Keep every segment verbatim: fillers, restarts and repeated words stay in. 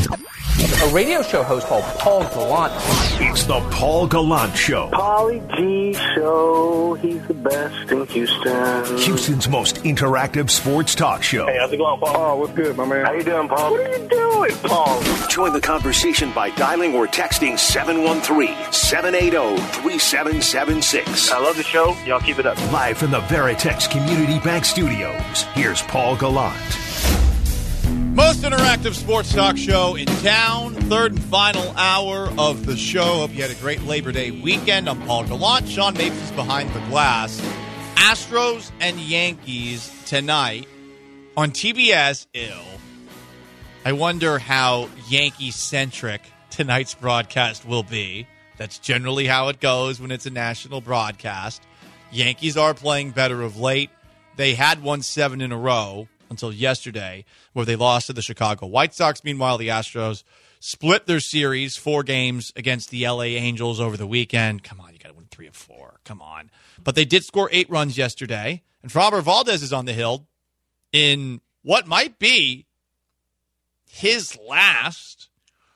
A radio show host called Paul Gallant. It's the Paul Gallant Show. Pauly G Show. He's the best in Houston. Houston's most interactive sports talk show. Hey, how's it going, Paul? Oh, what's good, my man? How you doing, Paul? What are you doing, Paul? Join the conversation by dialing or texting seven one three, seven eight zero, three seven seven six. I love the show. Y'all keep it up. Live from the Veritex Community Bank Studios, here's Paul Gallant. Most interactive sports talk show in town. Third and final hour of the show. Hope you had a great Labor Day weekend. I'm Paul Gallant. Sean Mapes behind the glass. Astros and Yankees tonight on T B S. Ew. I wonder how Yankee-centric tonight's broadcast will be. That's generally how it goes when it's a national broadcast. Yankees are playing better of late. They had won seven in a row until yesterday, where they lost to the Chicago White Sox. Meanwhile, the Astros split their series, four games against the L A Angels over the weekend. Come on, you got to win three of four. Come on. But they did score eight runs yesterday, and Framber Valdez is on the hill in what might be his last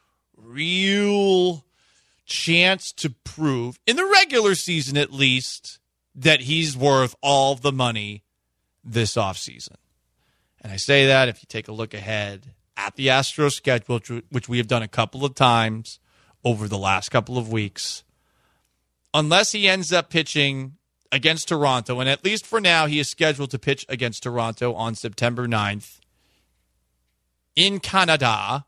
real chance to prove, in the regular season at least, that he's worth all the money this offseason. And I say that if you take a look ahead at the Astros schedule, which we have done a couple of times over the last couple of weeks, unless he ends up pitching against Toronto, and at least for now he is scheduled to pitch against Toronto on September ninth in Canada.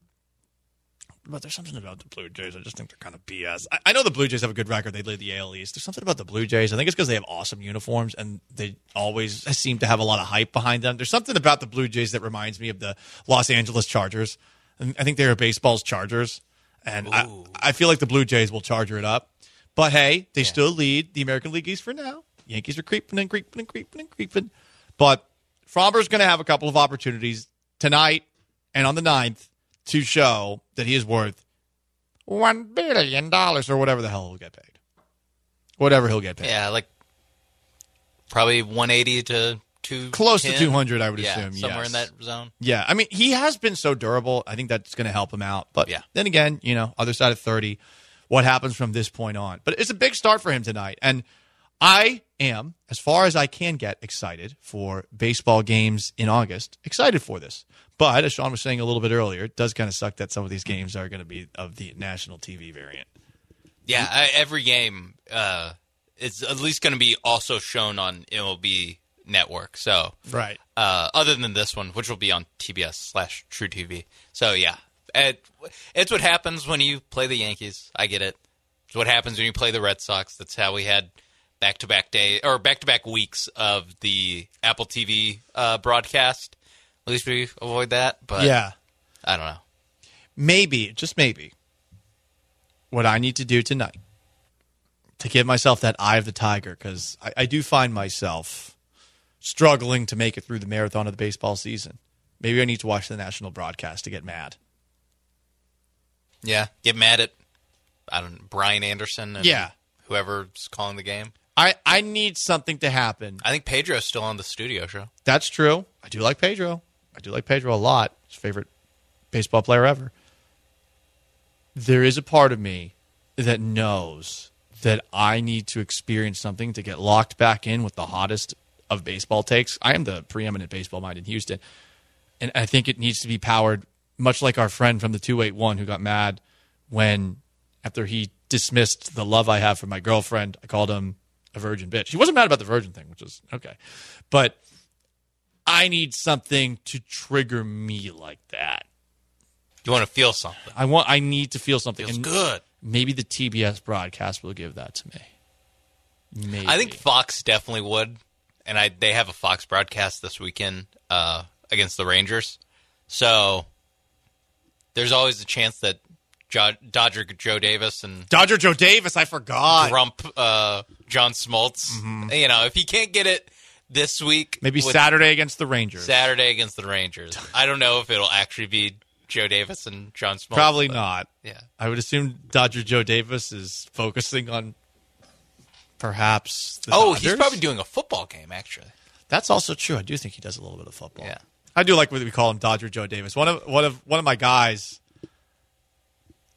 But there's something about the Blue Jays. I just think they're kind of B S. I, I know the Blue Jays have a good record. They lead the A L East. There's something about the Blue Jays. I think it's because they have awesome uniforms, and they always seem to have a lot of hype behind them. There's something about the Blue Jays that reminds me of the Los Angeles Chargers. And I think they're baseball's Chargers, and I, I feel like the Blue Jays will charger it up. But, hey, they yeah. still lead the American League East for now. Yankees are creeping and creeping and creeping and creeping. But Framber's going to have a couple of opportunities tonight and on the ninth to show that he is worth one billion dollars or whatever the hell he'll get paid. Whatever he'll get paid. Yeah, like probably one eighty to two Close to two hundred, I would yeah, assume. Somewhere yes. in that zone. Yeah, I mean, he has been so durable. I think that's going to help him out. But yeah. then again, you know, other side of thirty, what happens from this point on? But it's a big start for him tonight. And I am, as far as I can get, excited for baseball games in August. Excited for this. But, as Sean was saying a little bit earlier, it does kind of suck that some of these games are going to be of the national T V variant. Yeah, I, every game uh, is at least going to be also shown on M L B Network. So, right. Uh, other than this one, which will be on T B S slash True T V. So, yeah, it, it's what happens when you play the Yankees. I get it. It's what happens when you play the Red Sox. That's how we had back-to-back day or back-to-back weeks of the Apple T V uh, broadcast. At least we avoid that, but yeah. I don't know. Maybe, just maybe, what I need to do tonight to give myself that eye of the tiger, because I, I do find myself struggling to make it through the marathon of the baseball season. Maybe I need to watch the national broadcast to get mad. Yeah, get mad at, I don't know, Brian Anderson and yeah. whoever's calling the game. I, I need something to happen. I think Pedro's still on the studio show. That's true. I do like Pedro. I do like Pedro a lot. His favorite baseball player ever. There is a part of me that knows that I need to experience something to get locked back in with the hottest of baseball takes. I am the preeminent baseball mind in Houston, and I think it needs to be powered much like our friend from the two eighty-one who got mad when, after he dismissed the love I have for my girlfriend, I called him a virgin bitch. He wasn't mad about the virgin thing, which is okay. But I need something to trigger me like that. You want to feel something. I want. I need to feel something. Feels and good. Maybe the T B S broadcast will give that to me. Maybe. I think Fox definitely would. And I they have a Fox broadcast this weekend uh, against the Rangers. So there's always a chance that jo- Dodger Joe Davis and Dodger Joe Davis, I forgot. Grump uh, John Smoltz. Mm-hmm. You know, if he can't get it this week, maybe Saturday against the Rangers. Saturday against the Rangers. I don't know if it'll actually be Joe Davis and John Smoltz. Probably but, not. Yeah, I would assume Dodger Joe Davis is focusing on perhaps the Oh, Dodgers. He's probably doing a football game, actually. That's also true. I do think he does a little bit of football. Yeah. I do like what we call him, Dodger Joe Davis. One of one of one of my guys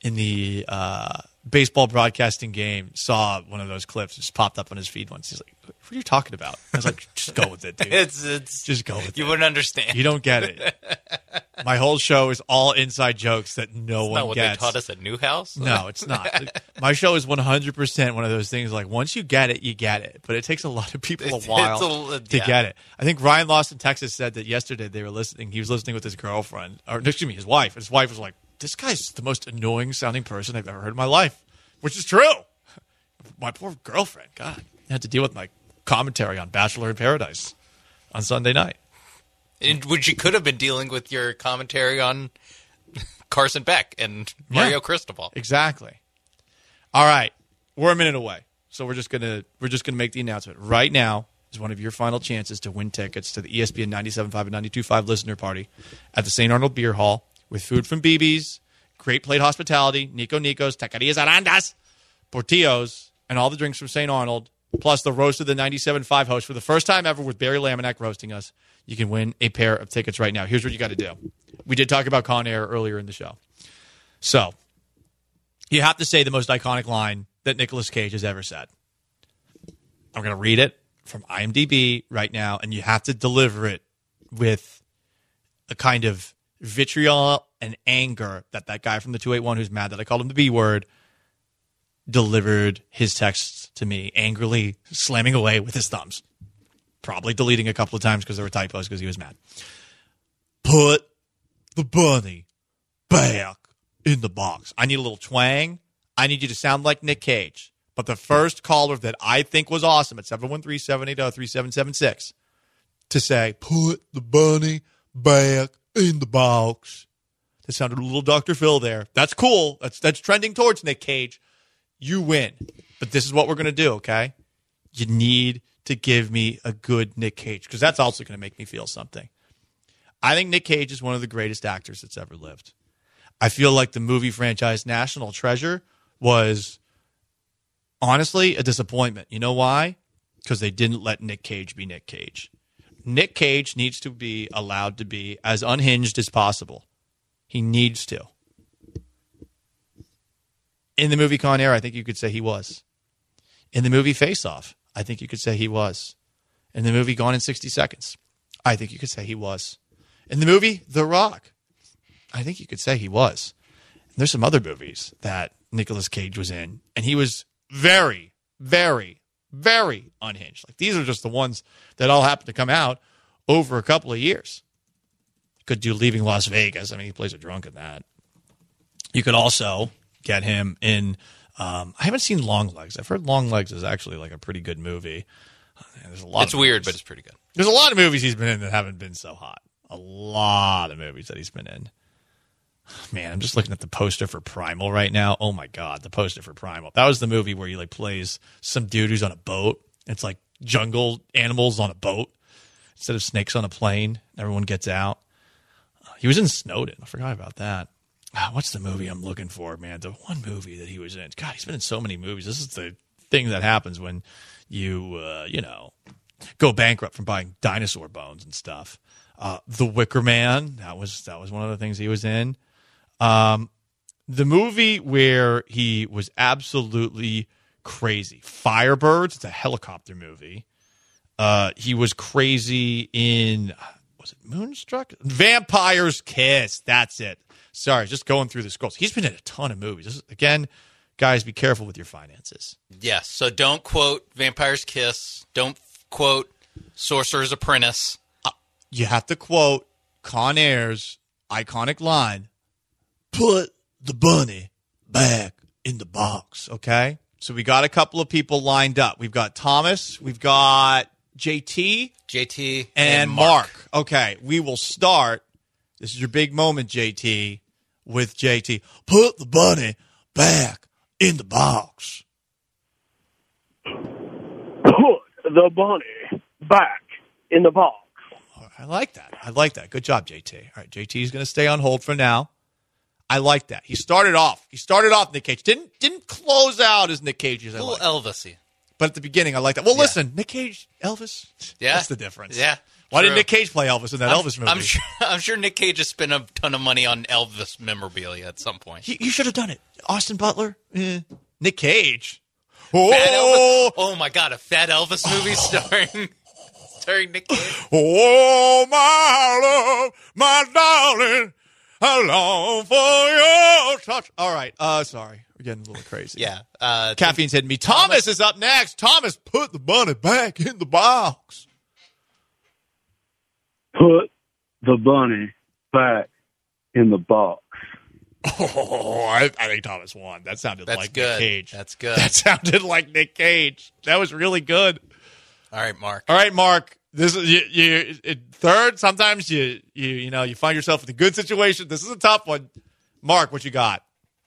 in the uh, baseball broadcasting game saw one of those clips. Just popped up on his feed once. He's like, "What are you talking about?" I was like, "Just go with it, dude. It's it's Just go with you it. wouldn't understand. You don't get it. My whole show is all inside jokes that no It's one not what gets. they taught us at Newhouse. No, it's not. My show is one hundred percent one of those things like once you get it, you get it. But it takes a lot of people a It's- while it's a- to yeah. get it. I think Ryan Lost in Texas said that yesterday they were listening. He was listening with his girlfriend, or excuse me, his wife. His wife was like, "This guy's the most annoying sounding person I've ever heard in my life," which is true. My poor girlfriend, God, I had to deal with my commentary on Bachelor in Paradise on Sunday night. And which you could have been dealing with your commentary on Carson Beck and Mario Yeah. Cristobal. Exactly. All right, we're a minute away, so we're just gonna we're just gonna make the announcement right now. Is one of your final chances to win tickets to the E S P N ninety-seven point five and ninety-two point five listener party at the Saint Arnold Beer Hall with food from B B's, Great Plate Hospitality, Nico Nico's, Taquerias Arandas, Portillo's, and all the drinks from Saint Arnold, plus the roast of the ninety-seven point five host for the first time ever with Barry Laminack roasting us. You can win a pair of tickets right now. Here's what you got to do. We did talk about Con Air earlier in the show. So, you have to say the most iconic line that Nicolas Cage has ever said. I'm going to read it from IMDb right now, and you have to deliver it with a kind of vitriol and anger that that guy from the two eighty-one who's mad that I called him the B word delivered his text to me, angrily slamming away with his thumbs. Probably deleting a couple of times because there were typos because he was mad. Put the bunny back in the box. I need a little twang. I need you to sound like Nick Cage. But the first caller that I think was awesome at seven one three, seven eight zero, three seven seven six to say, put the bunny back in the box. That sounded a little Doctor Phil there. That's cool. That's that's trending towards Nick Cage. You win. But this is what we're going to do, okay? You need to give me a good Nick Cage because that's also going to make me feel something. I think Nick Cage is one of the greatest actors that's ever lived. I feel like the movie franchise National Treasure was honestly a disappointment. You know why? Because they didn't let Nick Cage be Nick Cage. Nick Cage needs to be allowed to be as unhinged as possible. He needs to. In the movie Con Air, I think you could say he was. In the movie Face Off, I think you could say he was. In the movie Gone in sixty seconds, I think you could say he was. In the movie The Rock, I think you could say he was. And there's some other movies that Nicolas Cage was in, and he was very, very, very unhinged. Like these are just the ones that all happen to come out over a couple of years. You could do Leaving Las Vegas. I mean, he plays a drunk in that. You could also get him in... Um, I haven't seen Long Legs. I've heard Long Legs is actually like a pretty good movie. There's a lot. It's of weird, movies. but it's pretty good. There's a lot of movies he's been in that haven't been so hot. A lot of movies that he's been in. Man, I'm just looking at the poster for Primal right now. Oh my God, the poster for Primal. That was the movie where he like plays some dude who's on a boat. It's like jungle animals on a boat instead of snakes on a plane. Everyone gets out. Uh, he was in Snowden. I forgot about that. Ah, what's the movie I'm looking for, man? The one movie that he was in. God, he's been in so many movies. This is the thing that happens when you, uh, you know, go bankrupt from buying dinosaur bones and stuff. Uh, the Wicker Man. That was that was one of the things he was in. Um, the movie where he was absolutely crazy. Firebirds. It's a helicopter movie. Uh, he was crazy in, was it Moonstruck? Vampire's Kiss. That's it. Sorry, just going through the scrolls. He's been in a ton of movies. This is, again, guys, be careful with your finances. Yes, so don't quote Vampire's Kiss. Don't quote Sorcerer's Apprentice. Uh, you have to quote Con Air's iconic line, put the bunny back in the box, okay? So we got a couple of people lined up. We've got Thomas, we've got J T, J T, and, and Mark. Mark. Okay, we will start. This is your big moment, J T, with J T. Put the bunny back in the box. Put the bunny back in the box. I like that. I like that. Good job, J T. All right, J T is going to stay on hold for now. I like that. He started off. He started off Nick Cage. Didn't didn't close out as Nick Cage as I A little like. Elvis-y. But at the beginning, I like that. Well, Yeah. listen, Nick Cage, Elvis. Yeah. What's the difference? Yeah. Why True. didn't Nick Cage play Elvis in that I'm, Elvis movie? I'm sure, I'm sure Nick Cage has spent a ton of money on Elvis memorabilia at some point. He, you should have done it. Austin Butler? Eh. Nick Cage? Oh, Fat Elvis. Oh, my God, a Fat Elvis movie starring, starring Nick Cage? oh, my love, my darling, I long for your touch. All right. Uh, sorry. We're getting a little crazy. Yeah. Uh, Caffeine's hitting me. Thomas, Thomas is up next. Thomas, put the bunny back in the box. Put the bunny back in the box. Oh, I, I think Thomas won. That sounded That's like good. Nick Cage. That's good. That sounded like Nick Cage. That was really good. All right, Mark. All right, Mark. This is you. you it, third. Sometimes you you you know you find yourself in a good situation. This is a tough one. Mark, what you got?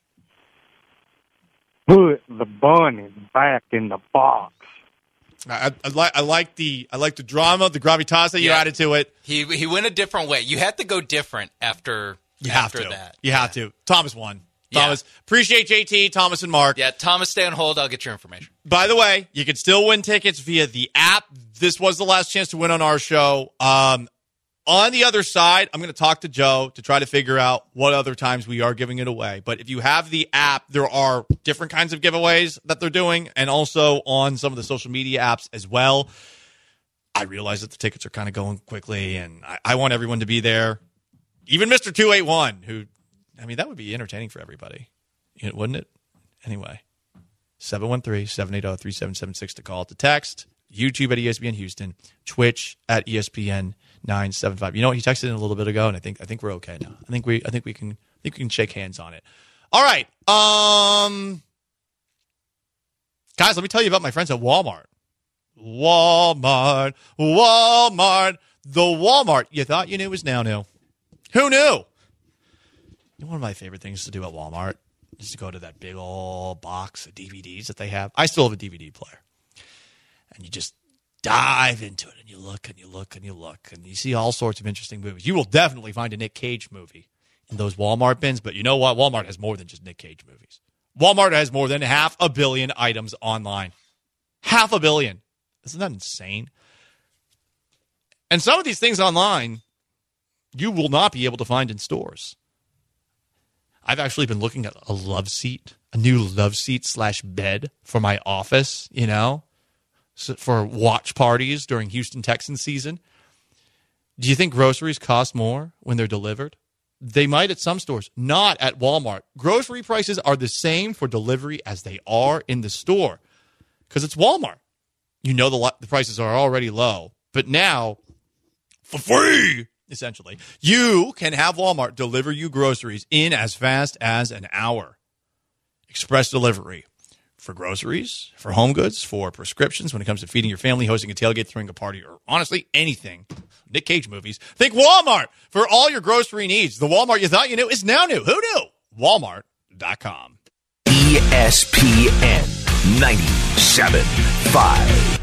Put the bunny back in the box. I, I like I like the I like the drama, the gravitas that you Yeah. added to it. He he went a different way. You had to go different after, You after have to. that. You have to. Thomas won. Yeah. Thomas, appreciate J T, Thomas, and Mark. Yeah, Thomas, stay on hold. I'll get your information. By the way, you can still win tickets via the app. This was the last chance to win on our show. Um, on the other side, I'm going to talk to Joe to try to figure out what other times we are giving it away. But if you have the app, there are different kinds of giveaways that they're doing, and also on some of the social media apps as well. I realize that the tickets are kind of going quickly, and I, I want everyone to be there. Even Mister two eighty-one, who, I mean, that would be entertaining for everybody, wouldn't it? Anyway, seven one three, seven eight zero, three seven seven six to call, to text, YouTube at E S P N Houston, Twitch at E S P N nine seven five. You know what? He texted in a little bit ago, and I think I think we're okay now. I think we I think we can I think we can shake hands on it. All right, um, guys, let me tell you about my friends at Walmart. Walmart, Walmart, the Walmart you thought you knew was now new. Who knew? One of my favorite things to do at Walmart is to go to that big old box of D V Ds that they have. I still have a D V D player. And you just dive into it, and you look, and you look, and you look, and you see all sorts of interesting movies. You will definitely find a Nick Cage movie in those Walmart bins, but you know what? Walmart has more than just Nick Cage movies. Walmart has more than half a billion items online. Half a billion. Isn't that insane? And some of these things online, you will not be able to find in stores. I've actually been looking at a love seat, a new love seat slash bed for my office, you know, so for watch parties during Houston Texans season. Do you think groceries cost more when they're delivered? They might at some stores, not at Walmart. Grocery prices are the same for delivery as they are in the store because it's Walmart. You know the, the prices are already low, but now for free, essentially, you can have Walmart deliver you groceries in as fast as an hour. Express delivery for groceries, for home goods, for prescriptions, when it comes to feeding your family, hosting a tailgate, throwing a party, or honestly, anything. Nick Cage movies. Think Walmart for all your grocery needs. The Walmart you thought you knew is now new. Who knew? Walmart dot com. E S P N ninety-seven point five.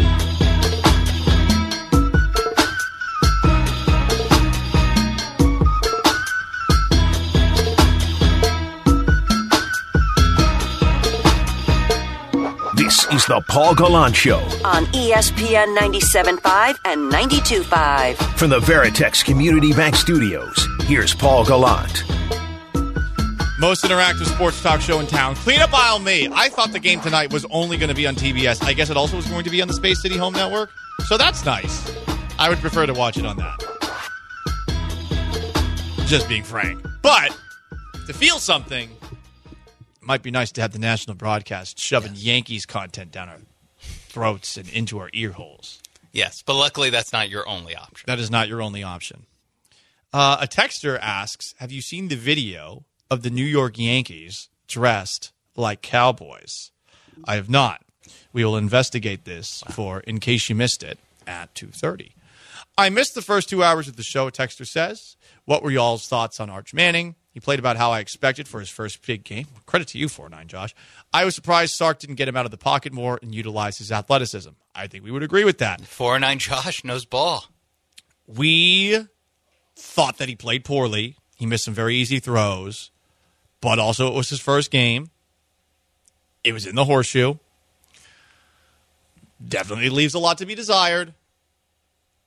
This is the Paul Gallant Show on E S P N ninety-seven point five and ninety-two point five. From the Veritex Community Bank Studios, here's Paul Gallant. Most interactive sports talk show in town. Clean up aisle me. I thought the game tonight was only going to be on T B S. I guess it also was going to be on the Space City Home Network. So that's nice. I would prefer to watch it on that. Just being frank. But to feel something, it might be nice to have the national broadcast shoving yes. Yankees content down our throats and into our ear holes. Yes, but luckily that's not your only option. That is not your only option. Uh, a texter asks, have you seen the video of the New York Yankees dressed like cowboys? I have not. We will investigate this for In Case You Missed It at two thirty. I missed the first two hours of the show, a texter says. What were y'all's thoughts on Arch Manning? He played about how I expected for his first big game. Credit to you, four nine Josh. I was surprised Sark didn't get him out of the pocket more and utilize his athleticism. I think we would agree with that. four nine Josh knows ball. We thought that he played poorly. He missed some very easy throws, but also it was his first game. It was in the horseshoe. Definitely leaves a lot to be desired.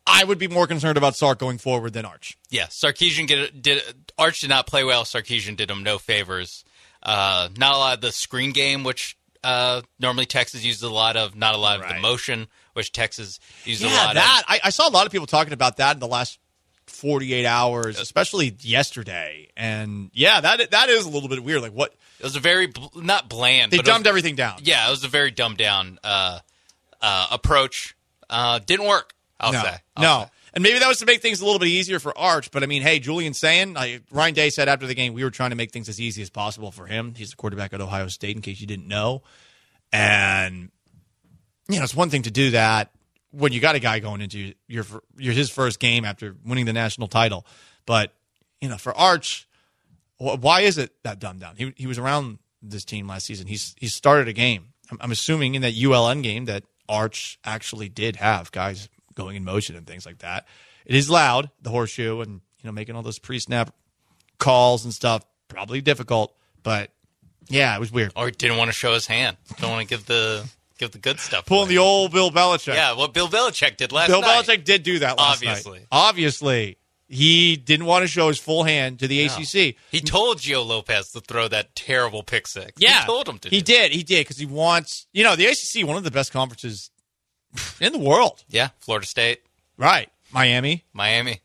I would be more concerned about Sark going forward than Arch. Yeah, Sarkisian did, did Arch did not play well. Sarkisian did him no favors. Uh, not a lot of the screen game, which uh, normally Texas uses a lot of. Not a lot of Right. the motion, which Texas uses Yeah, a lot that of. I, I saw a lot of people talking about that in the last forty-eight hours, especially yesterday. And yeah, that that is a little bit weird. Like what It was a very bl- not bland. they but it was- dumbed everything down. Yeah, it was a very dumbed down uh, uh, approach. Uh, didn't work. I'll no, say. I'll no. say. And maybe that was to make things a little bit easier for Arch. But I mean, hey, Julian saying, like Ryan Day said after the game, we were trying to make things as easy as possible for him. He's the quarterback at Ohio State, in case you didn't know. And you know, it's one thing to do that when you got a guy going into your your his first game after winning the national title. But you know, for Arch, wh- why is it that dumbed down? He he was around this team last season. He's he started a game. I'm, I'm assuming in that U L N game that Arch actually did have guys going in motion and things like that. It is loud, the horseshoe, and you know, making all those pre-snap calls and stuff, probably difficult. But yeah, it was weird. Or he didn't want to show his hand. Don't want to give the give the good stuff. Pulling away. the old Bill Belichick. Yeah, what Bill Belichick did last Bill night. Belichick did do that last Obviously. night. Obviously. He didn't want to show his full hand to the A C C. He told Gio Lopez to throw that terrible pick six. Yeah. He told him to. He do did. He did because he wants, you know, the A C C, one of the best conferences in the world. that. Yeah, Florida State, Right. Miami. Miami.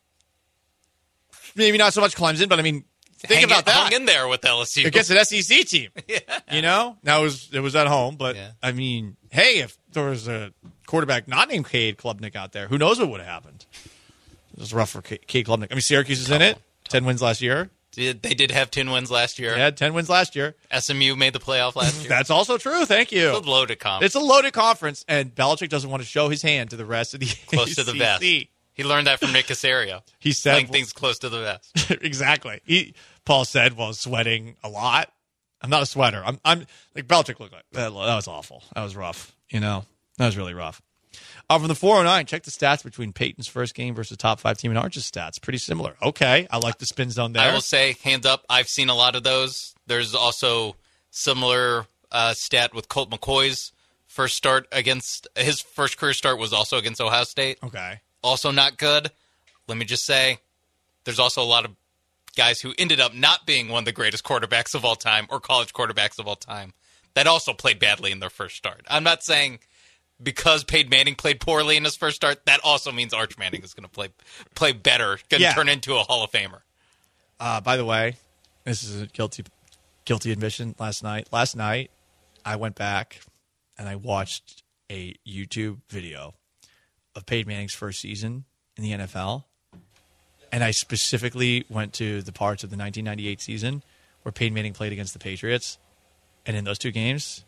Maybe not so much Clemson, but I mean, think Hang about it, that. Hung in there with L S U. Against an S E C team. yeah. You know? Now it was, it was at home, but Yeah. I mean, hey, if there was a quarterback not named Cade Klubnik out there, who knows what would have happened? It was rough for Cade Klubnik. I mean, Syracuse is in it. ten wins last year. Did, they did have ten wins last year. They had ten wins last year. S M U made the playoff last year. That's also true. Thank you. It's a loaded conference. It's a loaded conference, and Belichick doesn't want to show his hand to the rest of the Close to the A C C. vest. He learned that from Nick Caserio. He said Playing things close to the vest. exactly. He Paul said while sweating a lot. I'm not a sweater. I'm. I'm like Belichick looked like that. That was awful. That was rough. You know, that was really rough. Uh, from the four oh nine, check the stats between Peyton's first game versus top five team and Arch's stats. Pretty similar. Okay, I like the spin zone there. I will say, hands up, I've seen a lot of those. There's also similar uh, stat with Colt McCoy's first start against his first career start was also against Ohio State. Okay. Also not good. Let me just say, there's also a lot of guys who ended up not being one of the greatest quarterbacks of all time or college quarterbacks of all time that also played badly in their first start. I'm not saying because Peyton Manning played poorly in his first start, that also means Arch Manning is going to play play better, going to Yeah. turn into a Hall of Famer. Uh, by the way, this is a guilty guilty admission. Last night, last night, I went back and I watched a YouTube video of Peyton Manning's first season in the N F L, and I specifically went to the parts of the nineteen ninety-eight season where Peyton Manning played against the Patriots, and in those two games,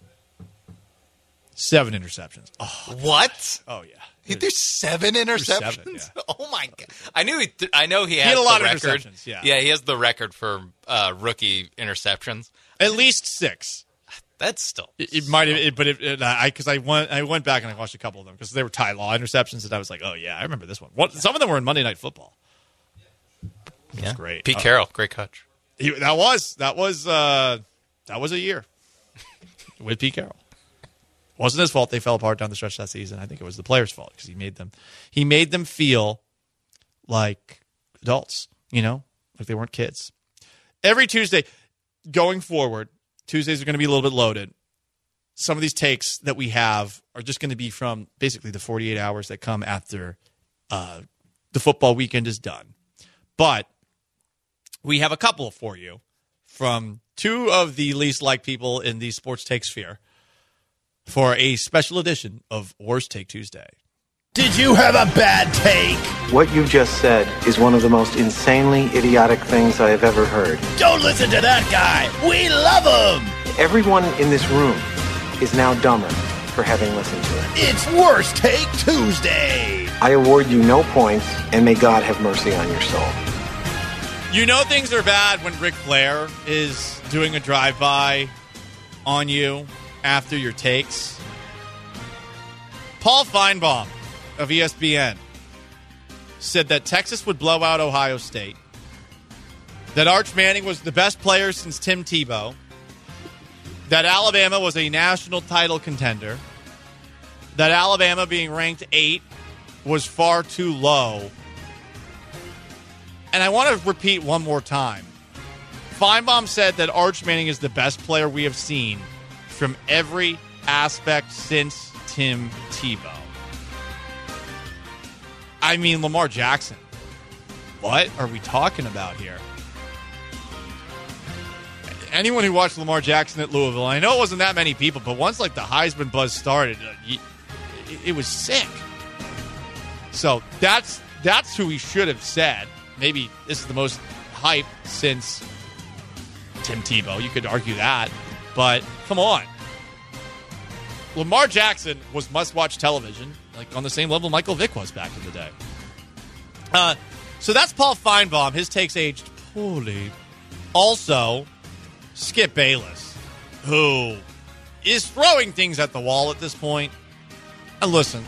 seven interceptions. Oh, What? oh yeah. He threw seven interceptions. seven, yeah. Oh my god! I knew he. Th- I know he has had a lot the of record. interceptions, yeah. yeah, he has the record for uh, rookie interceptions. At least six. That's still. It, it might have, it, but it, it, I because I went I went back and I watched a couple of them because they were Ty Law interceptions, and I was like, oh yeah, I remember this one. What, some of them were in Monday Night Football. It was great. Pete Uh, Carroll, great coach. he, that was that was uh, that was a year with Pete Carroll. Wasn't his fault they fell apart down the stretch that season. I think it was the players' fault because he made them he made them feel like adults, you know, like they weren't kids. Every Tuesday going forward, Tuesdays are going to be a little bit loaded. Some of these takes that we have are just going to be from basically the forty-eight hours that come after uh, the football weekend is done. But we have a couple for you from two of the least liked people in the sports take sphere for a special edition of Worst Take Tuesday. Did you have a bad take? What you just said is one of the most insanely idiotic things I have ever heard. Don't listen to that guy. We love him. Everyone in this room is now dumber for having listened to it. It's Worst Take Tuesday. I award you no points, and may God have mercy on your soul. You know things are bad when Ric Flair is doing a drive-by on you after your takes. Paul Feinbaum of E S P N said that Texas would blow out Ohio State, that Arch Manning was the best player since Tim Tebow, that Alabama was a national title contender, that Alabama being ranked eight was far too low. And I want to repeat one more time. Feinbaum said that Arch Manning is the best player we have seen from every aspect since Tim Tebow. I mean, Lamar Jackson. What are we talking about here? Anyone who watched Lamar Jackson at Louisville, I know it wasn't that many people, but once like the Heisman buzz started, uh, it, it was sick. So that's that's who he should have said. Maybe this is the most hype since Tim Tebow. You could argue that, but come on. Lamar Jackson was must-watch television, like on the same level Michael Vick was back in the day. Uh, so that's Paul Feinbaum. His takes aged poorly. Also, Skip Bayless, who is throwing things at the wall at this point. And listen,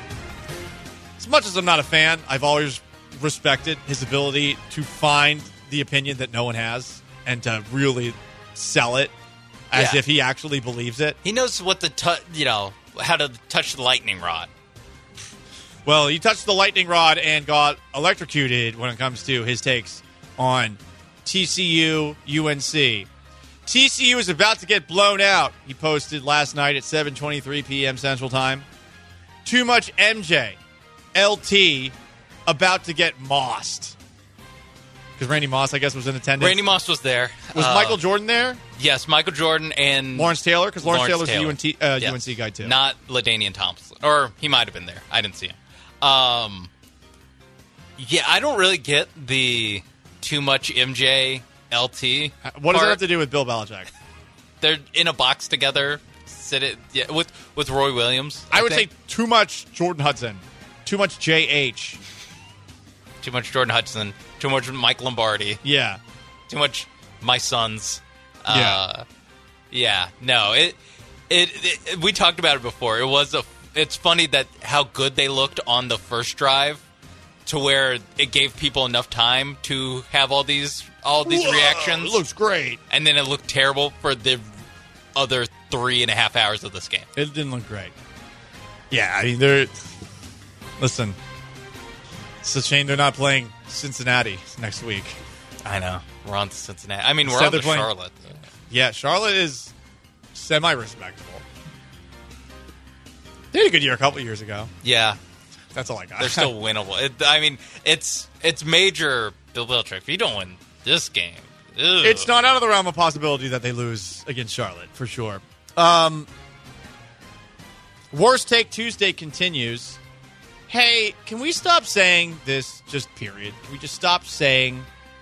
as much as I'm not a fan, I've always respected his ability to find the opinion that no one has and to really sell it as Yeah. if he actually believes it. He knows what the tu- you know how to touch the lightning rod. Well, he touched the lightning rod and got electrocuted when it comes to his takes on T C U U N C. T C U is about to get blown out, he posted last night at seven twenty-three p.m. Central Time. Too much M J. L T about to get mossed. Because Randy Moss, I guess, was in attendance. Randy Moss was there. Was Uh, Michael Jordan there? Yes, Michael Jordan and Lawrence Taylor? Because Lawrence, Taylor's Taylor. a U N C, uh, Yes. U N C guy, too. Not LaDainian Thompson. Or he might have been there. I didn't see him. Um, yeah, I don't really get the too much M J L T. What does part. that have to do with Bill Belichick? They're in a box together, sit it yeah, with with Roy Williams. I, would think. say too much Jordan Hudson. Too much J H. Too much Jordan Hudson. Too much Mike Lombardi. Yeah. Too much my sons. Yeah. Uh, yeah. No. It, it. It. We talked about it before. It was a. It's funny that how good they looked on the first drive, to where it gave people enough time to have all these all these Whoa, reactions. It looks great. And then it looked terrible for the other three and a half hours of this game. It didn't look great. Yeah, I mean, they're... Listen, it's a shame they're not playing Cincinnati next week. I know. We're on to Cincinnati. I mean, we're Instead on to they're playing- Charlotte. Yeah, Charlotte is semi-respectable. They had a good year a couple years ago. Yeah. That's all I got. They're still winnable. It, I mean, it's it's major Bill Belichick. If you don't win this game, ugh. It's not out of the realm of possibility that they lose against Charlotte, for sure. Um, Worst Take Tuesday continues. Hey, can we stop saying this, just period? Can we just stop saying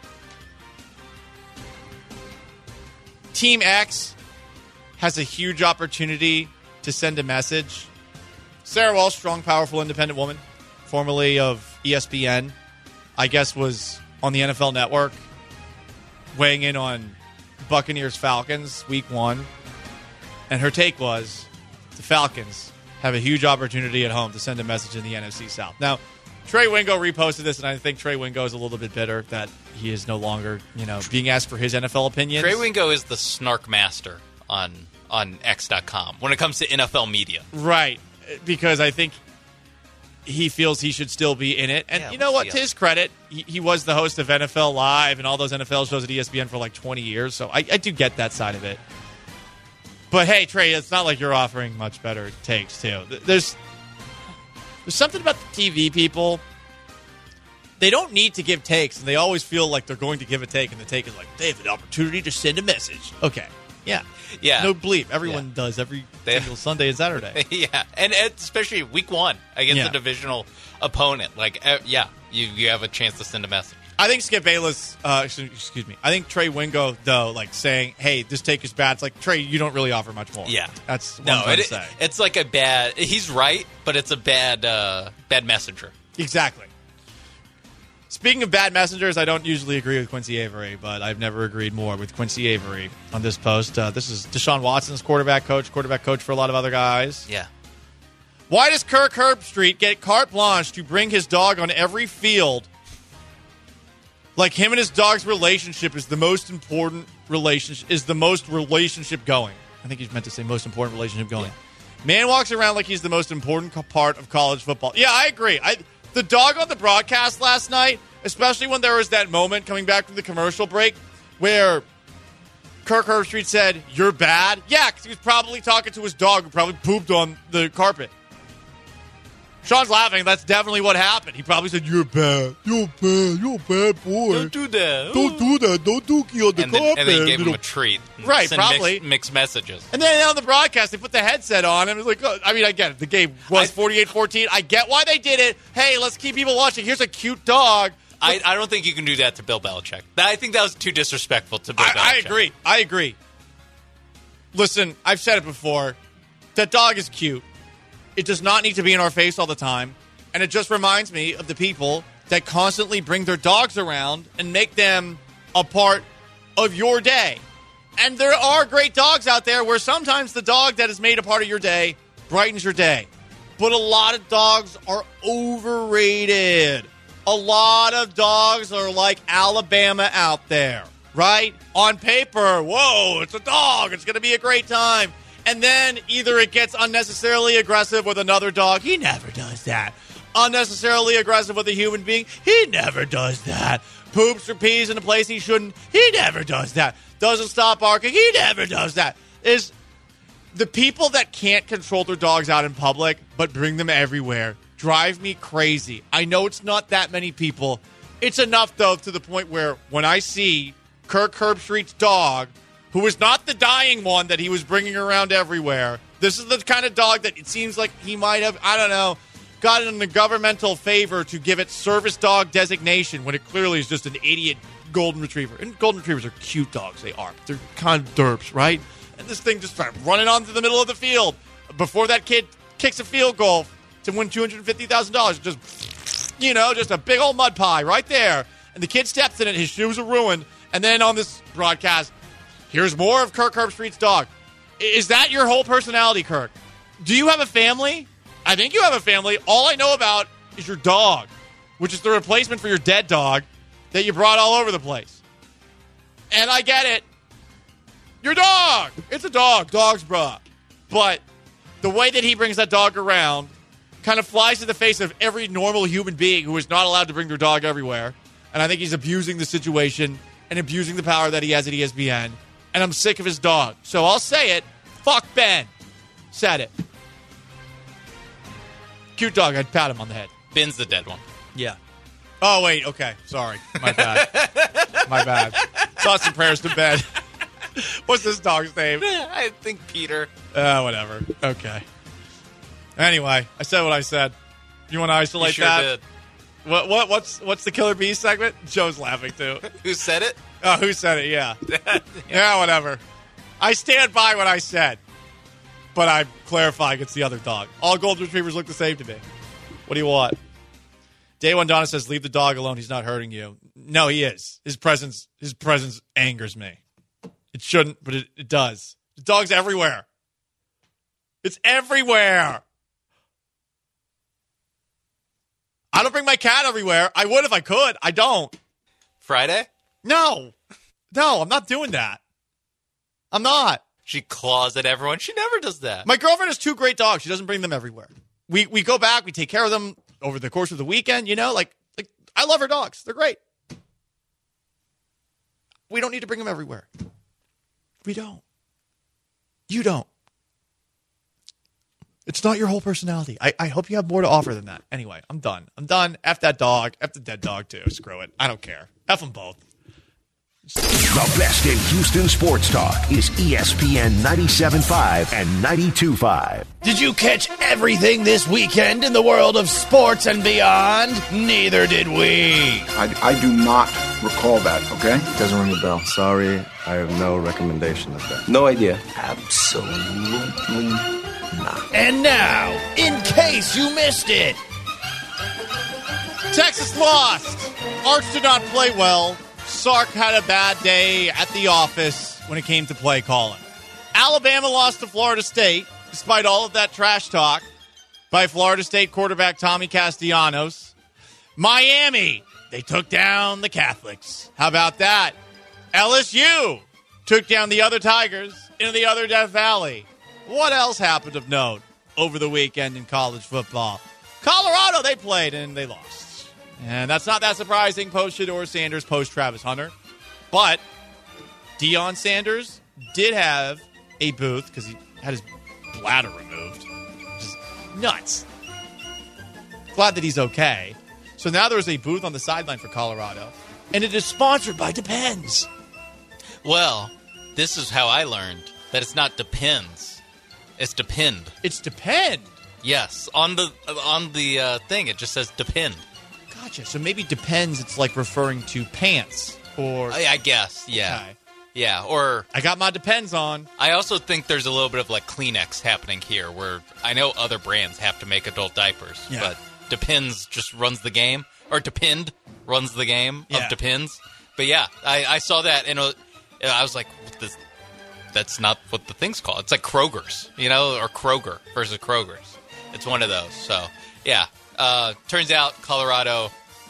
Team X has a huge opportunity to send a message? Sarah Walsh, strong, powerful, independent woman, formerly of E S P N, I guess was on the N F L Network, weighing in on Buccaneers-Falcons week one. And her take was the Falcons have a huge opportunity at home to send a message in the N F C South. Now, Trey Wingo reposted this, and I think Trey Wingo is a little bit bitter that he is no longer, you know, being asked for his N F L opinions. Trey Wingo is the snark master on on X dot com when it comes to N F L media. Right, because I think he feels he should still be in it. And Yeah, you know we'll what? see To how- his credit, he, he was the host of N F L Live and all those N F L shows at E S P N for like twenty years, so I, I do get that side of it. But hey, Trey, it's not like you're offering much better takes, too. There's, there's something about the T V people. They don't need to give takes, and they always feel like they're going to give a take, and the take is like, they have an opportunity to send a message. Okay, yeah. Yeah. No bleep. Everyone Yeah. does every They- single Sunday and Saturday. Yeah, and it's especially week one against Yeah. a divisional opponent. Like, uh, yeah, you you have a chance to send a message. I think Skip Bayless, uh, excuse excuse me, I think Trey Wingo, though, like saying, hey, this take is bad. It's like, Trey, you don't really offer much more. Yeah, That's what no, I'm trying it, to say. it's like a bad. He's right, but it's a bad uh, bad messenger. Exactly. Speaking of bad messengers, I don't usually agree with Quincy Avery, but I've never agreed more with Quincy Avery on this post. Uh, this is Deshaun Watson's quarterback coach, quarterback coach for a lot of other guys. Yeah. Why does Kirk Herbstreit get carte blanche to bring his dog on every field? Like him and his dog's relationship is the most important relationship, is the most relationship going. I think he's meant to say most important relationship going. Man walks around like he's the most important co- part of college football. Yeah, I agree. I, the dog on the broadcast last night, especially when there was that moment coming back from the commercial break where Kirk Herbstreit said, "You're bad." Yeah, because he was probably talking to his dog who probably pooped on the carpet. Sean's laughing. That's definitely what happened. He probably said, "You're bad. You're bad. You're a bad boy. Don't do that. Don't do that. Don't dookie on the and then, carpet." and then gave him little- a treat. Right, Send probably. Mixed, mixed messages. And then on the broadcast, they put the headset on, and it was like, oh, I mean, I get it. The game was forty-eight fourteen. I get why they did it. Hey, let's keep people watching. Here's a cute dog. I, I don't think you can do that to Bill Belichick. I think that was too disrespectful to Bill I, Belichick. I agree. I agree. Listen, I've said it before. That dog is cute. It does not need to be in our face all the time. And it just reminds me of the people that constantly bring their dogs around and make them a part of your day. And there are great dogs out there where sometimes the dog that is made a part of your day brightens your day. But a lot of dogs are overrated. A lot of dogs are like Alabama out there, right? On paper, whoa, it's a dog. It's going to be a great time. And then either it gets unnecessarily aggressive with another dog. He never does that. Unnecessarily aggressive with a human being. He never does that. Poops or pees in a place he shouldn't. He never does that. Doesn't stop barking. He never does that. Is the people that can't control their dogs out in public but bring them everywhere drive me crazy. I know it's not that many people. It's enough, though, to the point where when I see Kirk Herbstreit's dog, who is not the dying one that he was bringing around everywhere, this is the kind of dog that it seems like he might have, I don't know, gotten a governmental favor to give it service dog designation when it clearly is just an idiot golden retriever. And golden retrievers are cute dogs. They are. They're kind of derps, right? And this thing just started running onto the middle of the field before that kid kicks a field goal to win two hundred fifty thousand dollars. Just, you know, just a big old mud pie right there. And the kid steps in it. His shoes are ruined. And then on this broadcast, here's more of Kirk Herbstreit's dog. Is that your whole personality, Kirk? Do you have a family? I think you have a family. All I know about is your dog, which is the replacement for your dead dog that you brought all over the place. And I get it. Your dog. It's a dog. Dogs, bruh. But the way that he brings that dog around kind of flies in the face of every normal human being who is not allowed to bring their dog everywhere. And I think he's abusing the situation and abusing the power that he has at E S P N. And I'm sick of his dog. So I'll say it. Fuck Ben. Said it. Cute dog. I'd pat him on the head. Ben's the dead one. Yeah. Oh, wait. Okay. Sorry. My bad. My bad. Thoughts and prayers to Ben. What's this dog's name? I think Peter. Uh, whatever. Okay. Anyway, I said what I said. You want to isolate You sure that? did. What? What? What's What's the Killer Bee segment? Joe's laughing too. Who said it? Oh, who said it? Yeah. Yeah, whatever. I stand by what I said, but I'm clarifying it's the other dog. All golden retrievers look the same to me. What do you want? Day One Donna says, "Leave the dog alone. He's not hurting you." No, he is. His presence. His presence angers me. It shouldn't, but it, it does. The dog's everywhere. It's everywhere. I don't bring my cat everywhere. I would if I could. I don't. Friday? No. No, I'm not doing that. I'm not. She claws at everyone. She never does that. My girlfriend has two great dogs. She doesn't bring them everywhere. We we go back. We take care of them over the course of the weekend. You know, like, like I love her dogs. They're great. We don't need to bring them everywhere. We don't. You don't. It's not your whole personality. I, I hope you have more to offer than that. Anyway, I'm done. I'm done. F that dog. F the dead dog, too. Screw it. I don't care. F them both. The best in Houston sports talk is E S P N ninety-seven point five and ninety-two point five. Did you catch everything this weekend in the world of sports and beyond? Neither did we. I, I do not recall that, okay? Doesn't ring a bell. Sorry, I have no recommendation of that. No idea. Absolutely not. And now, in case you missed it. Texas lost. Arch did not play well. Sark had a bad day at the office when it came to play calling. Alabama lost to Florida State, despite all of that trash talk by Florida State quarterback Tommy Castellanos. Miami, they took down the Catholics. How about that? L S U took down the other Tigers in the other Death Valley. What else happened of note over the weekend in college football? Colorado, they played and they lost. And that's not that surprising post Shedeur Sanders, post Travis Hunter. But Deion Sanders did have a booth because he had his bladder removed. Just nuts. Glad that he's okay. So now there's a booth on the sideline for Colorado, and it is sponsored by Depends. Well, this is how I learned that it's not Depends. It's Depend. It's Depend. Yes, on the on the uh, thing it just says Depend. Gotcha. So maybe Depends. It's like referring to pants, or I, I guess, yeah, okay. yeah. Or I got my Depends on. I also think there's a little bit of like Kleenex happening here, where I know other brands have to make adult diapers, Yeah. but Depends just runs the game, or Depend runs the game Yeah. of Depends. But yeah, I, I saw that and uh, I was like, what this, that's not what the thing's called. It's like Kroger's, you know, or Kroger versus Kroger's. It's one of those. So, yeah. Uh, turns out Colorado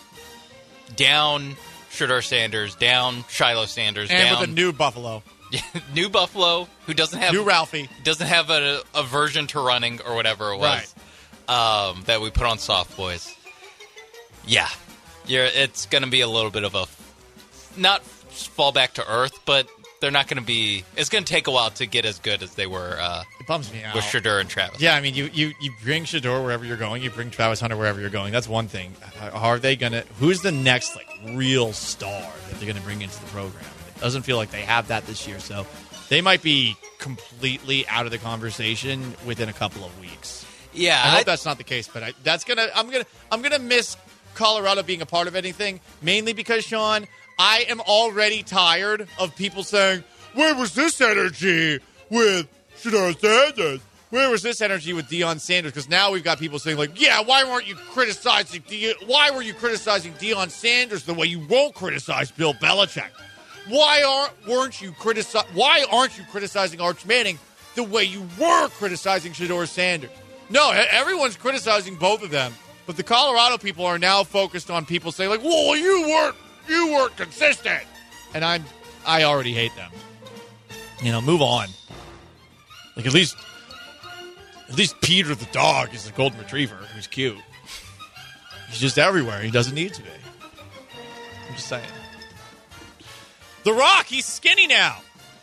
down Shedeur Sanders, down Shiloh Sanders, And down with a new Buffalo. new Buffalo, who doesn't have New Ralphie. doesn't have a aversion to running or whatever it was, um, that we put on Soft Boys. Yeah, you're, it's going to be a little bit of a not fall back to earth, but they're not going to be. It's going to take a while to get as good as they were. Uh, It bums me out. with Shedeur and Travis. Yeah, I mean, you, you, you bring Shedeur wherever you're going. You bring Travis Hunter wherever you're going. That's one thing. Are they going to – who's the next, like, real star that they're going to bring into the program? It doesn't feel like they have that this year. So they might be completely out of the conversation within a couple of weeks. Yeah, I hope I- that's not the case, but I, that's going to – I'm going to I'm gonna miss Colorado being a part of anything, mainly because, Sean, I am already tired of people saying, where was this energy with Shedeur Sanders? Where was this energy with Deion Sanders? Because now we've got people saying, like, yeah, why weren't you criticizing De- why were you criticizing Deion Sanders the way you won't criticize Bill Belichick? Why aren't weren't you critici- Why aren't you criticizing Arch Manning the way you were criticizing Shedeur Sanders? No, e- everyone's criticizing both of them, but the Colorado people are now focused on people saying, like, well, you weren't you weren't consistent, and I'm I already hate them. You know, move on. Like, at least at least Peter the dog is a golden retriever who's cute. He's just everywhere. He doesn't need to be. I'm just saying. The Rock, he's skinny now.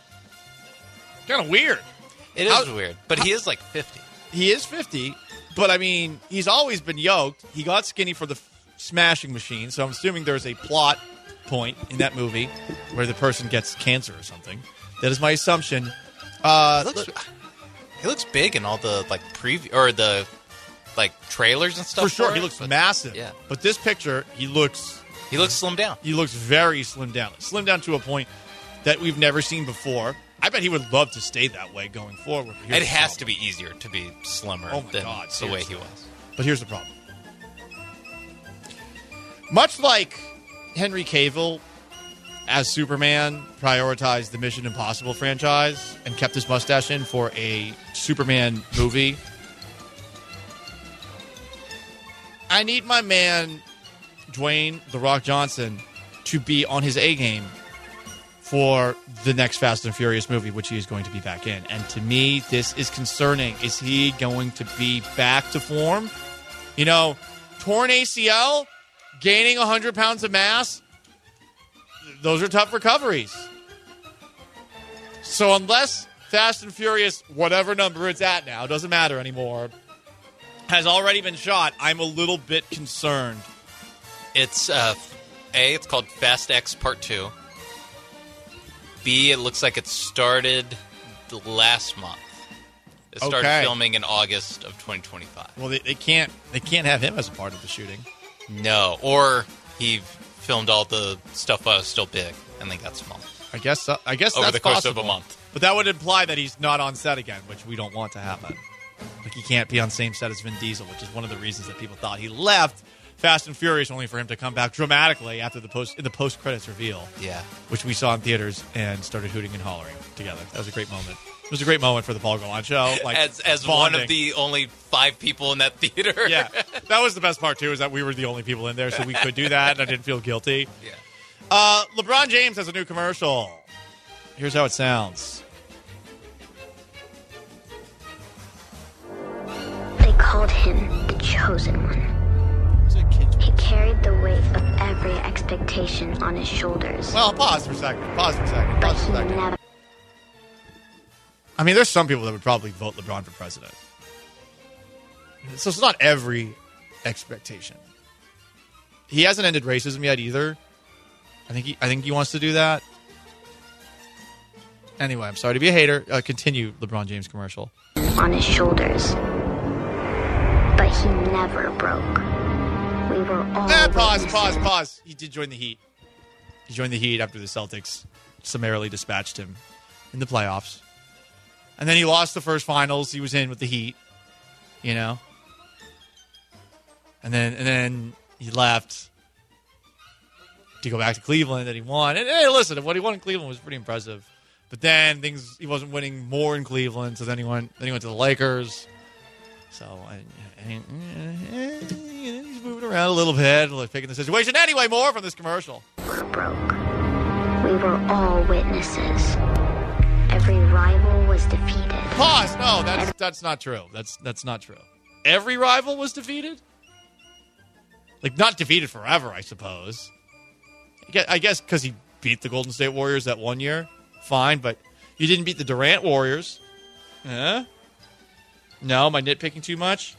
Kind of weird. It is How- weird, but he is like fifty. He is fifty, but, I mean, he's always been yoked. He got skinny for the f- smashing machine, so I'm assuming there's a plot point in that movie where the person gets cancer or something. That is my assumption. Uh, He looks, he looks big in all the like preview or the like trailers and stuff. for sure, it, he looks but- massive. Yeah, But this picture, he looks he looks slimmed down. he looks very slimmed down. Slimmed down to a point that we've never seen before. I bet he would love to stay that way going forward. But here's It the has problem. to be easier to be slimmer Oh my than God, the way he seriously. was. But here's the problem. Much like Henry Cavill as Superman prioritized the Mission Impossible franchise and kept his mustache in for a Superman movie, I need my man Dwayne The Rock Johnson to be on his A game for the next Fast and Furious movie, which he is going to be back in. And to me, this is concerning. Is he going to be back to form? You know, torn A C L, gaining one hundred pounds of mass, those are tough recoveries. So unless Fast and Furious, whatever number it's at now, doesn't matter anymore, has already been shot, I'm a little bit concerned. It's uh, A, it's called Fast X Part two. B, it looks like it started the last month. It started Okay. filming in August of twenty twenty-five. Well, they, they can't they can't have him as a part of the shooting. No, or he filmed all the stuff while it was still big and then got small. I guess so. I guess Over that's the course possible. of a month. But that would imply that he's not on set again, which we don't want to happen. Like, he can't be on same set as Vin Diesel, which is one of the reasons that people thought he left Fast and Furious, only for him to come back dramatically after the post in the post credits reveal. Yeah. Which we saw in theaters and started hooting and hollering together. That was a great moment. It was a great moment for the Paul Gallant show. Like, as as one bonding. of the only five people in that theater. Yeah, that was the best part too. Is that we were the only people in there, so we could do that, and I didn't feel guilty. Yeah. Uh, LeBron James has a new commercial. Here's how it sounds. chosen one. He carried the weight of every expectation on his shoulders. Well, pause for a second. Pause for a second. Pause for a second. Never- I mean, there's some people that would probably vote LeBron for president. So it's not every expectation. He hasn't ended racism yet either. I think he, I think he wants to do that. Anyway, I'm sorry to be a hater. Uh, continue, LeBron James commercial. On his shoulders. But he never broke. We were all Eh, pause, witnesses. pause, pause. He did join the Heat. He joined the Heat after the Celtics summarily dispatched him in the playoffs. And then he lost the first finals. He was in with the Heat, you know. And then and then he left to go back to Cleveland, and he won. And hey, listen, what he won in Cleveland was pretty impressive. But then things he wasn't winning more in Cleveland, so then he went then he went to the Lakers. So I, I, I, he's moving around a little bit, picking the situation. Anyway, more from this commercial. We're broke. We were all witnesses. Every rival was defeated. Pause. No, that's that's not true. That's that's not true. Every rival was defeated? Like, not defeated forever, I suppose. I guess because he beat the Golden State Warriors that one year. Fine, but you didn't beat the Durant Warriors. Huh? No, am I nitpicking too much?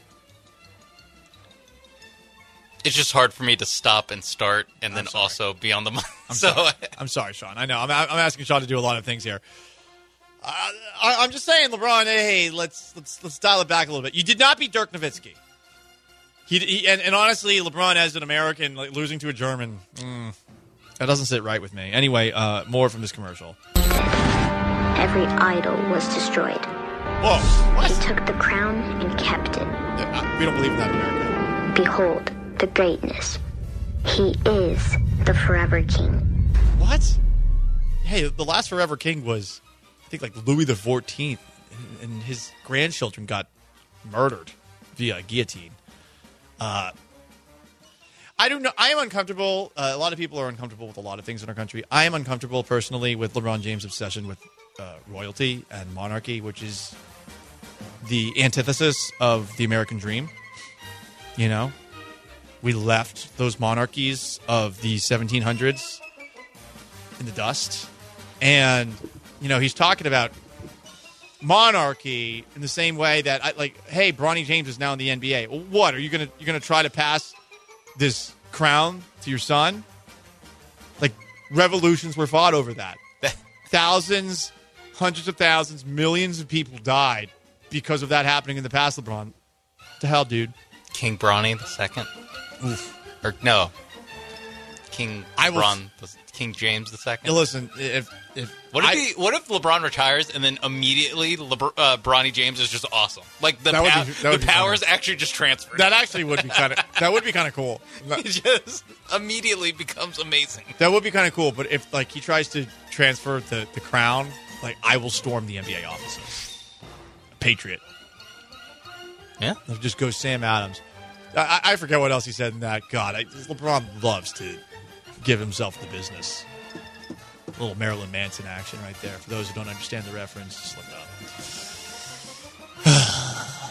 It's just hard for me to stop and start and I'm then sorry. also be on the mic. I'm So sorry. I'm sorry, Sean. I know. I'm, I'm asking Sean to do a lot of things here. Uh, I, I'm just saying, LeBron. Hey, let's let's let's dial it back a little bit. You did not beat Dirk Nowitzki. He, he and, and honestly, LeBron as an American, like, losing to a German, mm, that doesn't sit right with me. Anyway, uh, more from this commercial. Every idol was destroyed. Whoa! What? He took the crown and kept it. Uh, we don't believe in that in America. Behold the greatness. He is the forever king. What? Hey, the last forever king was, I think, like Louis the fourteenth, and, and his grandchildren got murdered via guillotine. Uh, I don't know. I am uncomfortable. Uh, a lot of people are uncomfortable with a lot of things in our country. I am uncomfortable personally with LeBron James' obsession with uh, royalty and monarchy, which is the antithesis of the American dream. You know, we left those monarchies of the seventeen hundreds in the dust. And, you know, he's talking about monarchy in the same way that, I, like, hey, Bronny James is now in the N B A. Well, what? Are you going to you're gonna try to pass this crown to your son? Like, revolutions were fought over that. Thousands, hundreds of thousands, millions of people died because of that happening in the past, LeBron. What the hell, dude? King Bronny the second? Oof. Or, no. King I will- LeBron, the, King James the second? Hey, listen, if... if What if I- he, what if LeBron retires and then immediately LeBron, uh, Bronny James is just awesome? Like the That would pow- be- that would the be powers funny. actually just transfer. That actually would be kind of that would be kind of cool. he just immediately becomes amazing. That would be kind of cool. But if like he tries to transfer the, the crown, like I will storm the N B A offices. Patriot. Yeah. It'll just go Sam Adams. I, I forget what else he said in that. God, I, LeBron loves to give himself the business. A little Marilyn Manson action right there. For those who don't understand the reference, just look it up.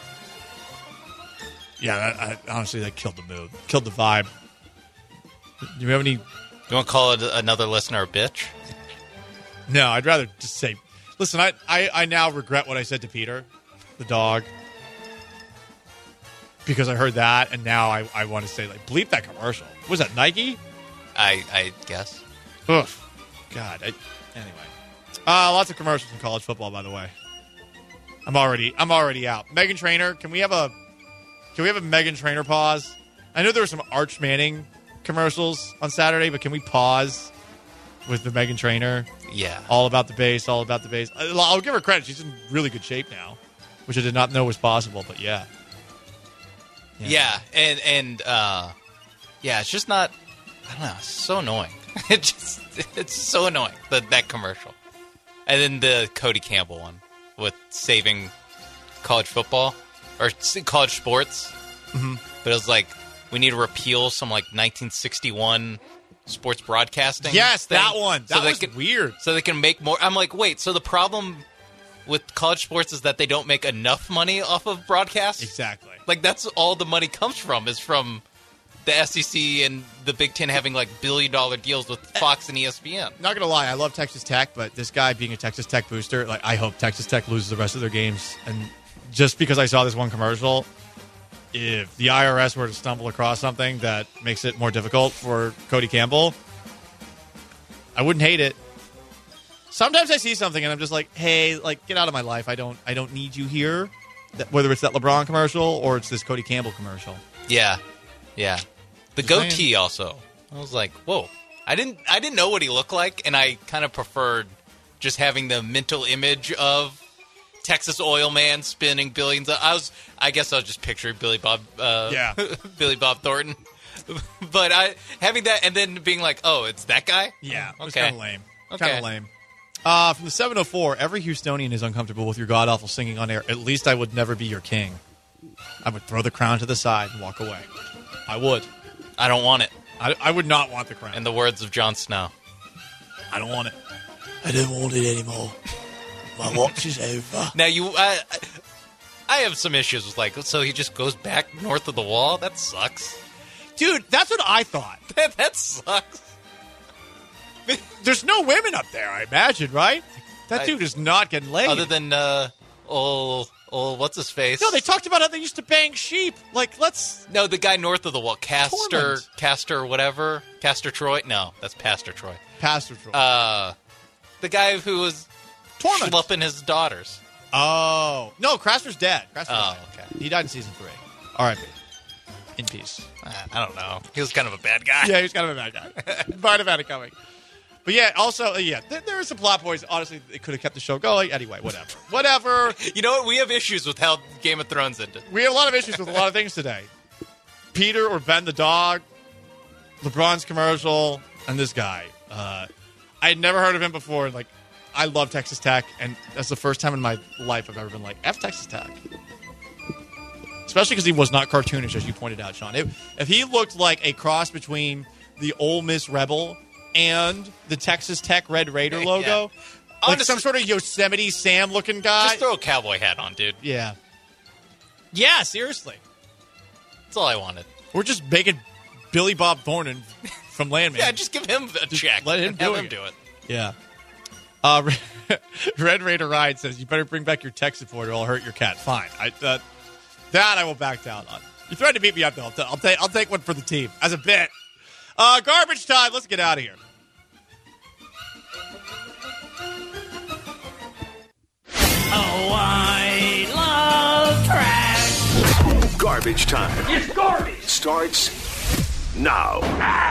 Yeah, that, I, honestly, that killed the mood. Killed the vibe. Do you have any... You want to call it another listener a bitch? No, I'd rather just say... Listen, I, I, I now regret what I said to Peter, the dog. Because I heard that, and now I, I want to say, like, bleep that commercial. Was that Nike? I I guess. Ugh. God. I, anyway. Uh, lots of commercials in college football, by the way. I'm already I'm already out. Meghan Trainor, can we have a can we have a Meghan Trainor pause? I know there were some Arch Manning commercials on Saturday, but can we pause with the Meghan Trainor? Yeah. All about the base, all about the base. I'll I'll give her credit. She's in really good shape now, which I did not know was possible, but yeah. Yeah, yeah and and uh, yeah, it's just not. I don't know. It's so annoying. it just it's so annoying that that commercial, and then the Cody Campbell one with saving college football or s- college sports. Mm-hmm. But it was like we need to repeal some like nineteen sixty-one sports broadcasting. Yes, thing that one. That so they was can, weird. So they can make more. I'm like, wait. So the problem with college sports is that they don't make enough money off of broadcasts. Exactly. Like, that's all the money comes from, is from the S E C and the Big Ten having, like, billion-dollar deals with Fox and E S P N. Not going to lie, I love Texas Tech, but this guy being a Texas Tech booster, like, I hope Texas Tech loses the rest of their games. And just because I saw this one commercial, if the I R S were to stumble across something that makes it more difficult for Cody Campbell, I wouldn't hate it. Sometimes I see something and I'm just like, hey, like, get out of my life. I don't I don't need you here. That, whether it's that LeBron commercial or it's this Cody Campbell commercial. Yeah. Yeah. The Just goatee saying. also. I was like, whoa. I didn't I didn't know what he looked like, and I kind of preferred just having the mental image of Texas oil man spinning billions. I was I guess I was just picturing Billy Bob uh, Yeah. Billy Bob Thornton. But I having that and then being like, oh, it's that guy? Yeah, it was Okay. kind of lame. Okay. Kind of lame. Uh, from the seven oh four, every Houstonian is uncomfortable with your god-awful singing on air. At least I would never be your king. I would throw the crown to the side and walk away. I would. I don't want it. I, I would not want the crown. In the words of Jon Snow. I don't want it. I don't want it anymore. My watch is over. Now, you... I, I, I have some issues with, like, so he just goes back north of the wall? That sucks. Dude, that's what I thought. That, that sucks. There's no women up there, I imagine, right? That I- dude is not getting laid. Other than, uh, old, old, what's his face? no, they talked about how they used to bang sheep. Like, let's... No, the guy north of the wall. Castor, Torment. Castor, whatever. Castor Troy? No, that's Pastor Troy. Pastor Troy. Uh, the guy who was Torment. schlupping his daughters. Oh. No, Craster's dead. Craster's Oh, dead. okay. He died in season three. All right. In peace. Uh, I don't know. He was kind of a bad guy. Yeah, he's kind of a bad guy. Might have had it coming. But yeah, also, uh, yeah, there, there are some plot points. Honestly, it could have kept the show going. Anyway, whatever. Whatever. You know what? We have issues with how Game of Thrones ended. We have a lot of issues with a lot of things today. Peter or Ben the dog, LeBron's commercial, and this guy. Uh, I had never heard of him before. Like, I love Texas Tech, and that's the first time in my life I've ever been like, F Texas Tech. Especially because he was not cartoonish, as you pointed out, Sean. If, if he looked like a cross between the Ole Miss Rebel and the Texas Tech Red Raider logo, Yeah. like Honestly- some sort of Yosemite Sam looking guy. Just throw a cowboy hat on, dude. yeah. Yeah, seriously. That's all I wanted. We're just making Billy Bob Thornton from Landman. Yeah, just give him a check. let him and have do him it. do it. Yeah. Uh, Red Raider Ryan says, you better bring back your tech support or I'll hurt your cat. Fine. I, uh, that I will back down on. You threatened to beat me up, though. I'll, t- I'll, take, I'll take one for the team as a bit. Uh, garbage time. Let's get out of here. Oh, I love trash. Garbage time It's garbage. starts now.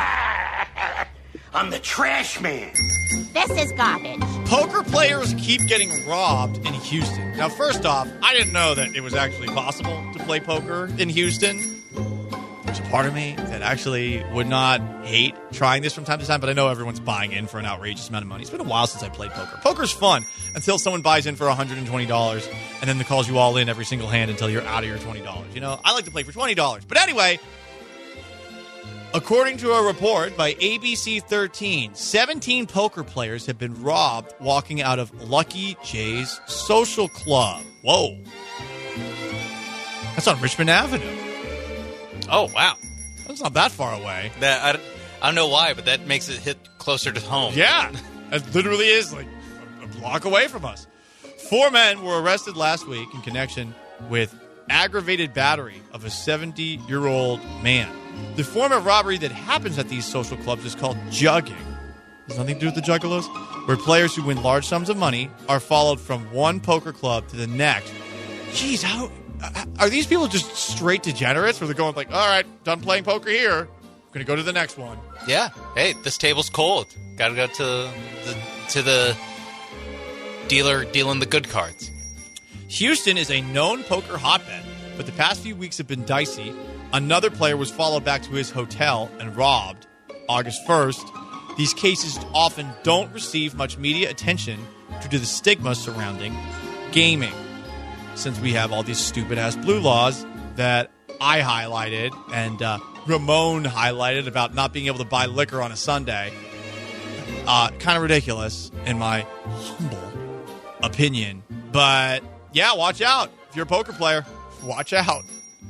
I'm the trash man. This is garbage. Poker players keep getting robbed in Houston. Now, first off, I didn't know that it was actually possible to play poker in Houston. There's a part of me that actually would not hate trying this from time to time, but I know everyone's buying in for an outrageous amount of money. It's been a while since I played poker. Poker's fun until someone buys in for one hundred twenty dollars and then they calls you all in every single hand until you're out of your twenty dollars. You know, I like to play for twenty dollars. But anyway, according to a report by A B C thirteen, seventeen poker players have been robbed walking out of Lucky Jay's Social Club. Whoa. That's on Richmond Avenue. Oh, wow. That's not that far away. That I, don't- I don't know why, but that makes it hit closer to home. Yeah. It literally is like a block away from us. Four men were arrested last week in connection with aggravated battery of a seventy-year-old man. The form of robbery that happens at these social clubs is called jugging. Has nothing to do with the juggalos, where players who win large sums of money are followed from one poker club to the next. Jeez, how are these people just straight degenerates where they're going like, all right, done playing poker here, I'm going to go to the next one. Yeah. Hey, this table's cold. Got to go to the to the dealer dealing the good cards. Houston is a known poker hotbed, but the past few weeks have been dicey. Another player was followed back to his hotel and robbed August first. These cases often don't receive much media attention due to the stigma surrounding gaming, since we have all these stupid-ass blue laws that I highlighted and uh, Ramon highlighted about not being able to buy liquor on a Sunday. Uh, kind of ridiculous, in my humble opinion. But, yeah, watch out. If you're a poker player, watch out.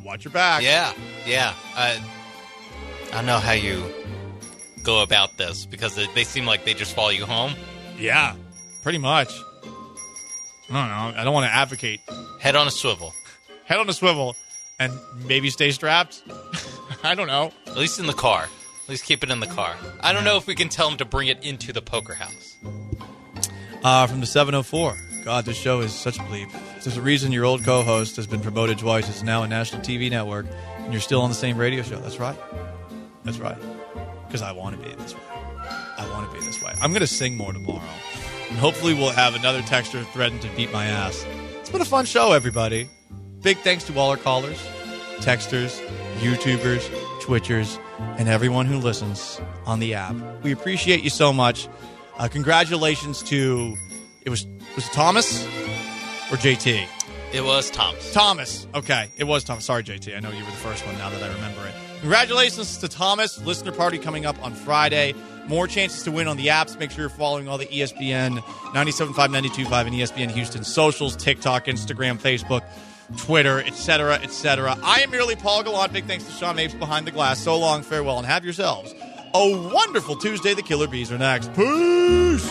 watch your back. Yeah, yeah. Uh, I don't know how you go about this because they, they seem like they just follow you home. Yeah, pretty much. I don't know. I don't want to advocate. Head on a swivel. Head on a swivel and maybe stay strapped. I don't know. At least in the car. At least keep it in the car. I don't know if we can tell them to bring it into the poker house. Uh, from the seven oh four. God, this show is such a bleep. There's a reason your old co-host has been promoted twice. It's now a national T V network, and you're still on the same radio show. That's right. That's right. Because I want to be this way. I want to be this way. I'm going to sing more tomorrow. And hopefully we'll have another texter threaten to beat my ass. It's been a fun show, everybody. Big thanks to all our callers, texters, YouTubers, Twitchers, and everyone who listens on the app. We appreciate you so much. Uh, congratulations to, it was, was it Thomas or J T? It was Thomas. Thomas. Okay. It was Thomas. Sorry, J T. I know you were the first one now that I remember it. Congratulations to Thomas. Listener party coming up on Friday. More chances to win on the apps. Make sure you're following all the E S P N ninety-seven point five, ninety-two point five, and E S P N Houston socials, TikTok, Instagram, Facebook, Twitter, et cetera, et cetera. I am merely Paul Gallant. Big thanks to Sean Mapes behind the glass. So long, farewell, and have yourselves a wonderful Tuesday. The Killer Bees are next. Peace!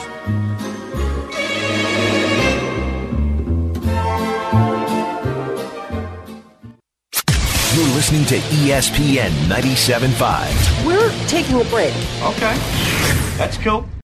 You're listening to E S P N ninety-seven point five. We're taking a break. Okay. That's cool.